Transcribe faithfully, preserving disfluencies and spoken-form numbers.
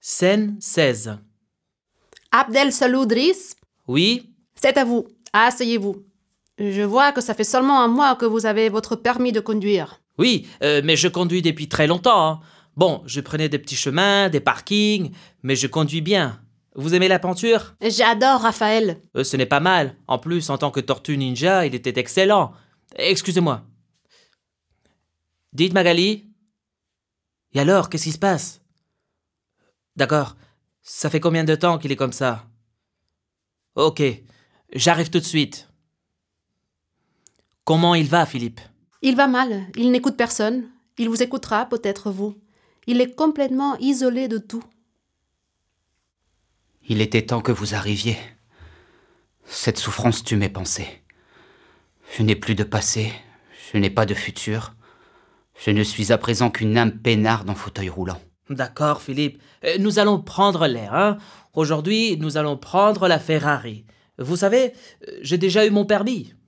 Scène seize. Abdel Salou Driss, Oui? c'est à vous. Asseyez-vous. Je vois que ça fait seulement un mois que vous avez votre permis de conduire. Oui, euh, mais je conduis depuis très longtemps. Hein. Bon, je prenais des petits chemins, des parkings, mais je conduis bien. Vous aimez la peinture? J'adore Raphaël. Euh, ce n'est pas mal. En plus, en tant que tortue ninja, il était excellent. Excusez-moi. Dites Magali? Et alors, qu'est-ce qui se passe? D'accord. Ça fait combien de temps qu'il est comme ça? Ok, j'arrive tout de suite. Comment il va, Philippe? Il va mal, il n'écoute personne. Il vous écoutera, peut-être vous. Il est complètement isolé de tout. Il était temps que vous arriviez. Cette souffrance tue mes pensées. Je n'ai plus de passé, je n'ai pas de futur. Je ne suis à présent qu'une âme peinarde en fauteuil roulant. D'accord, Philippe. Euh, Nous allons prendre l'air, hein. Aujourd'hui, nous allons prendre la Ferrari. Vous savez, euh, j'ai déjà eu mon permis.